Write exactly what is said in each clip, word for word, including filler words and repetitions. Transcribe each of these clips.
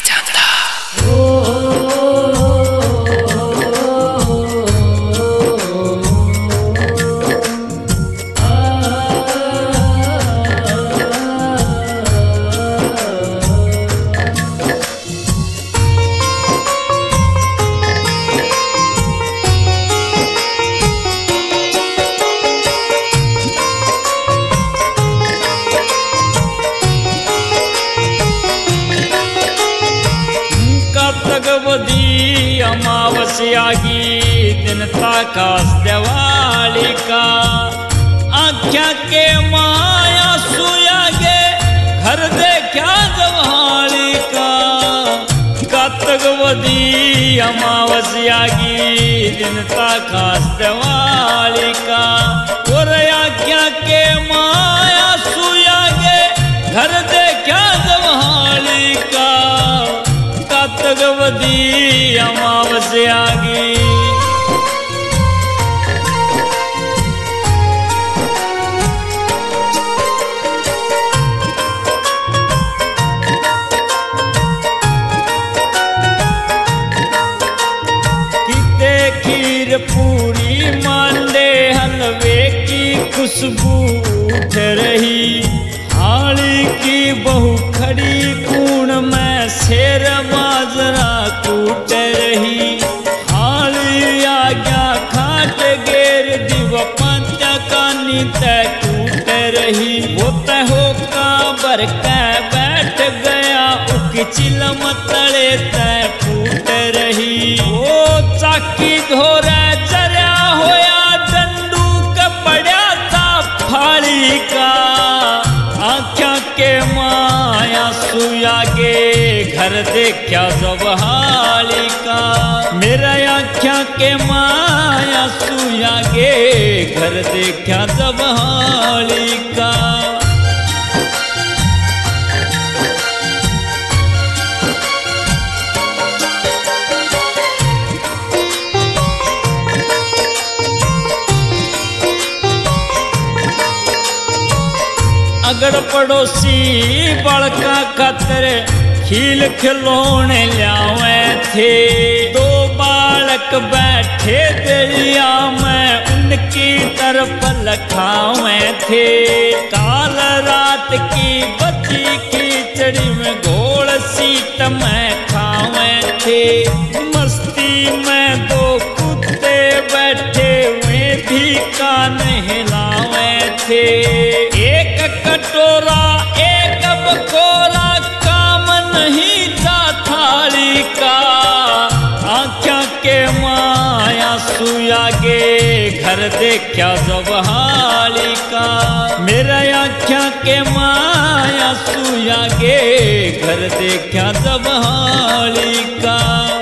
जाता। भगवती अमावस्या की दिन ताकास दिवाली का आख्या के माया सुयागे घर देखा जवाली का। कतगवती अमावस्या की दिन ताकास दिवाली का और आख्या के माया सुयागे घर देखा जवाली का। कतगवती अमावस्या की किते खीर पूरी मांडे हलवे की खुशबू उठ रही। हाली की बहू खड़ी कूण में शेर बाजरा कूट रही। हाली आज्ञा खाट गेर दिव पंचा कानी तय कूट रही। वो तहो का बर कै बैठ गया उक चिलम तले तय फूट रही। वो चाकी धोरे चरिया होया डंडूक पड़ा था फाड़ी का। आख्या के माया सुयागे घर देखा जब हाली का। मेरा आख्या के माया सुयागे घर देखा जब हाली का। अगर पड़ोसी बड़का खतरे खील खिलौने लावे थे। दो बालक बैठे दरिया में उनकी तरफ लखावे थे। काल रात की बची खिचड़ी में घोल सीत में खावे थे। मस्ती में दो कुत्ते बैठे हुए भी कान हिलावे थे। एक कटोरा एक बकोरा काम नहीं था थाली का। आख्या के माया सुयागे घर देखा जब हाली का। मेरा आख्या के माया सुयागे घर देखा जब हाली का।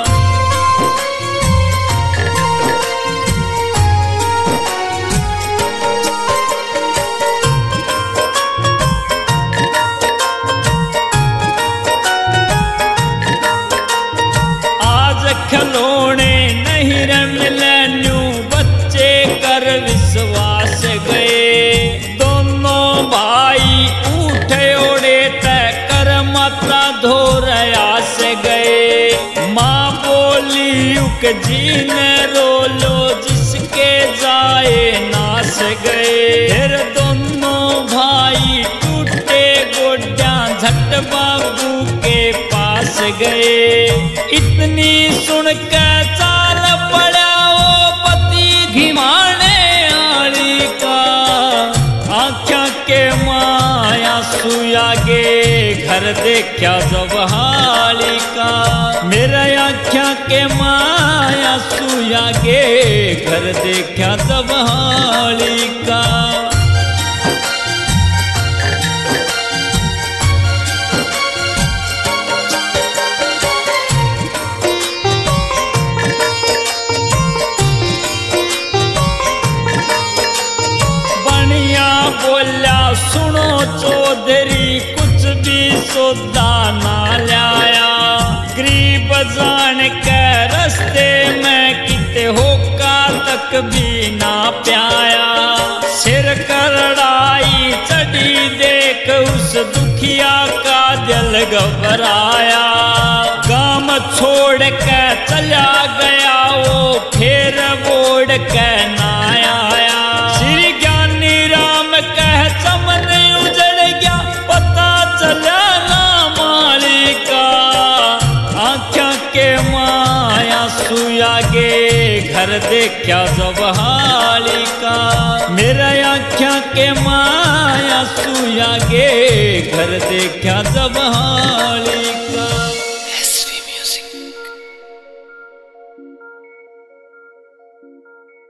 खिलौने नहीं मिले न्यू बच्चे कर विश्वास गए। दोनों भाई उठे ओढ़े तय कर माता धो रया से गए। माँ बोली युग जी ने रो लो जिसके जाए नास गए। फिर दोनों भाई टूटे गोड्या झट बाबू के पास गए। इतनी सुन के चाल पड़ा वो पति घिमाने आली का। आख्या के माया सुयागे घर देखा जब हाली का। मेरा आख्या के माया सुयागे घर देखा जब हाली का। बोला सुनो चौधरी कुछ भी सौदा ना लाया। गरीब जान के रस्ते में किते होका तक भी ना प्याया। सिर करड़ाई चढ़ी देख उस दुखिया का दिल घबराया। छोड़ के चला गया वो फिर बोड़ के ना आया। श्री ज्ञानी राम कह चमन उजड़ गया पता चला ना मालिका। आँखों के माया सुयागे घर देखा जब हालिका। मेरा आँखों के माया सुयागे घर देखा जब हालिका।